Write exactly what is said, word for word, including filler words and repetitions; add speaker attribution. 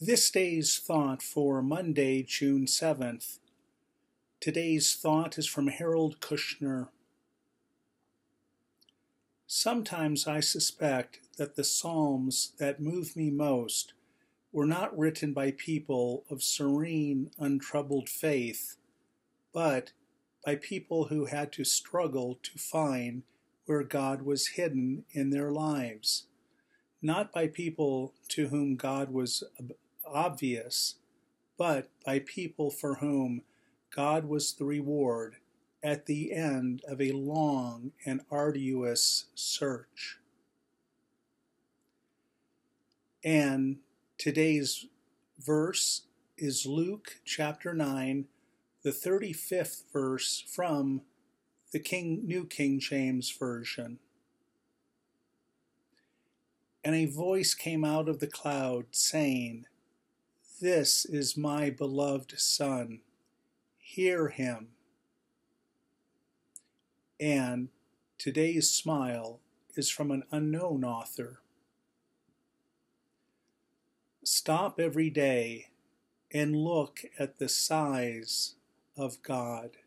Speaker 1: This day's thought for Monday, June seventh. Today's thought is from Harold Kushner. Sometimes I suspect that the Psalms that move me most were not written by people of serene, untroubled faith, but by people who had to struggle to find where God was hidden in their lives, not by people to whom God was obvious, but by people for whom God was the reward at the end of a long and arduous search. And today's verse is Luke chapter nine, the thirty-fifth verse from the King, New King James Version. And a voice came out of the cloud, saying, "This is my beloved Son, hear him." And today's smile is from an unknown author. Stop every day and look at the size of God.